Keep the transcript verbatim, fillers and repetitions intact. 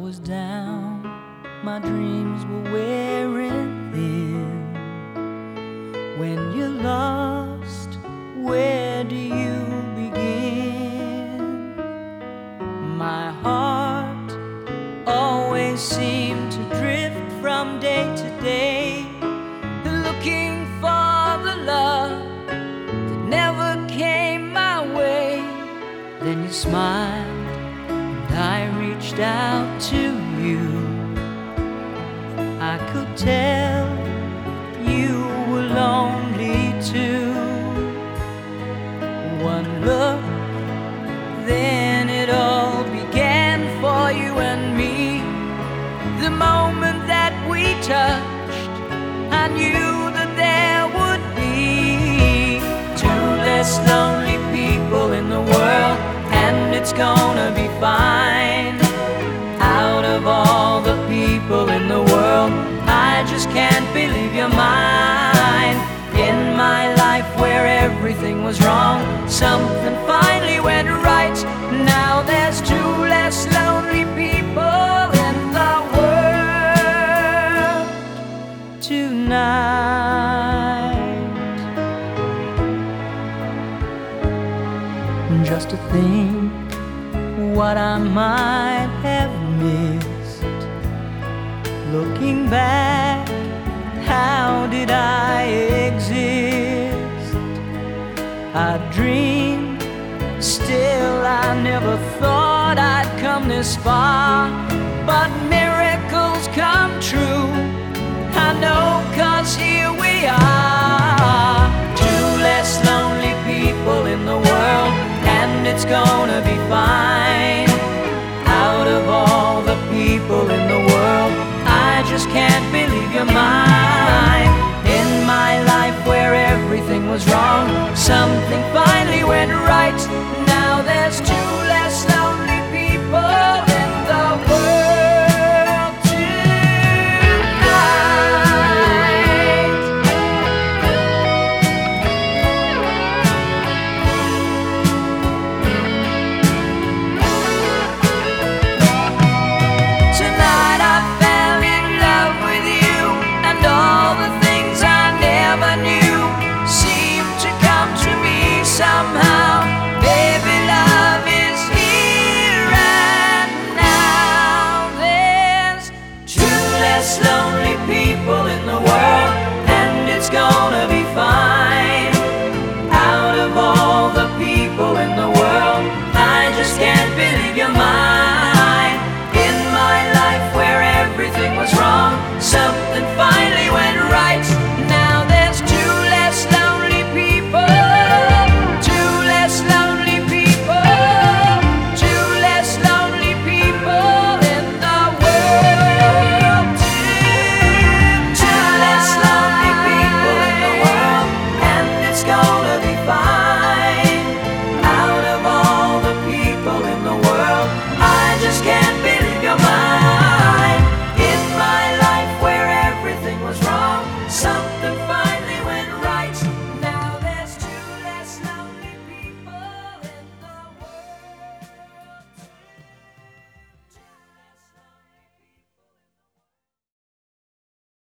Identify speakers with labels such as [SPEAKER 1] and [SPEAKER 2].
[SPEAKER 1] was down, my dreams were wearing thin. When you're lost, where do you begin? My heart always seemed to drift from day to day, looking for the love that never came my way. Then you smiled and I reached out to you. I could tell you were lonely too. One look, then it all began for you and me. The moment that we touched, I knew that there would be two less lonely people in the world, and it's gonna be fine. Out of all the people in the world, I just can't believe you're mine. In my life where everything was wrong, something finally went right. Now there's two less lonely people in the world tonight. Just to think what I might have missed. Looking back, how did I exist? I dreamed, still I never thought I'd come this far. But miracles come true, I know, 'cause here we are. Two less lonely people in the world, and it's gonna be fine. Out of all the people in the world, I just can't believe you're mine. In my life where everything was wrong, something finally went right. Now there's two less lonely people in the world tonight. Tonight I fell in love with you, and all the things I never knew seem to come to me somehow. Baby, love is here and now. There's two less lonely people